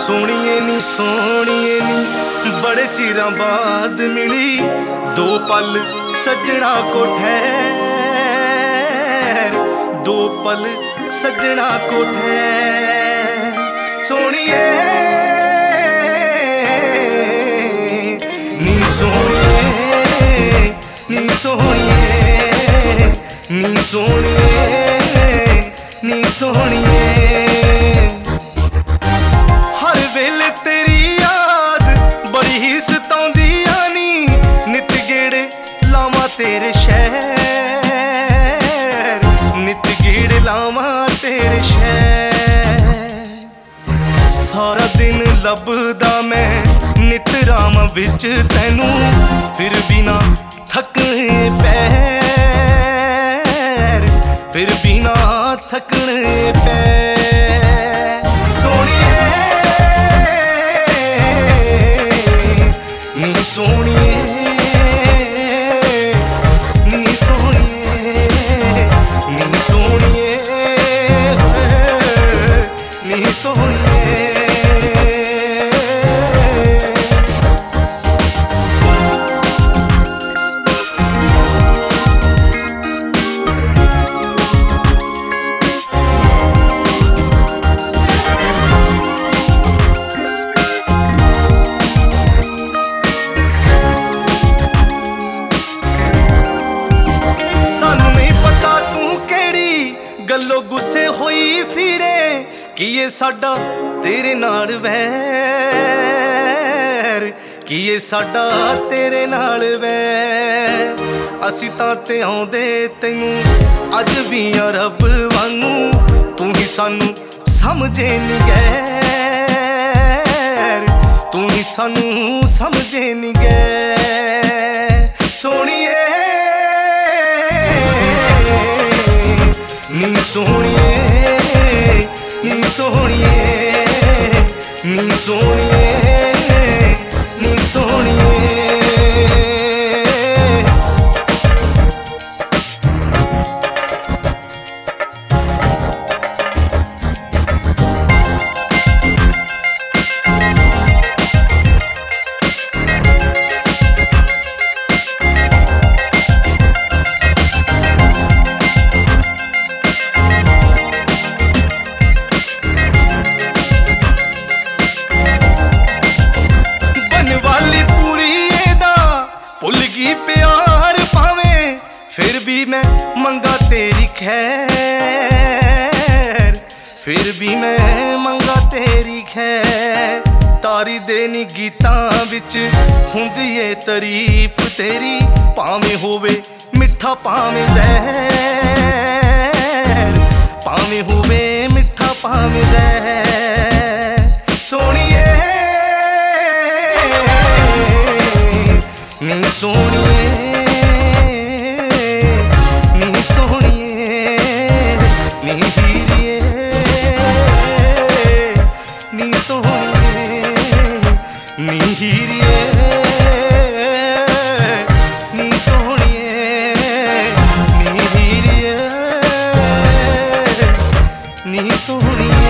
सोहणीए नी बड़े चिरां बाद मिली दो पल सजना को ठहर, दो पल सजना को ठहर। सोहणीए नी सोहणीए नी सोहणीए नी सोहणीए नी सोहणीए। हर वेले तेरी याद बड़ी ही सताउंदी आनी, नित गेड़े लावां तेरे शहर, नित गेड़े लावां तेरे शहर। सारा दिन लभदा मैं नित राम विच तैनू, फिर भी ना थकने पैर, फिर भी ना थकने पैर। सोहणीए नी सोहणीए नी सोहणीए नी सोहणीए नी सोहणीए। गल्लों गुस्से होई फिरे कि ये साडा तेरे नाल वैर, कि ये साडा तेरे नाल वैर। असी तां ते आउंदे तैनू अज भी रब वांगू, तू ही सानू समझे नी गैर, तू ही सानू समझे नी गैर। सोहणीए नी सोहणीए नी सोहणीए नी सोहणीए नी सोहणीए। प्यार पावे फिर भी मैं मंगा तेरी खैर, फिर भी मैं मंगा तेरी खैर। तारी देनी गीतां विच हुंदी ए तारीफ तेरी, भावें होवे मिठा भावें ज़हर, भावें होवे मिठा भावें ज़हर। सोहणीए नी सोहणीए नी सोहणीए नी हीरिए नी सोहणीए नी हीरिए नी सोहणीए नी हीरिए नी सोहणीए।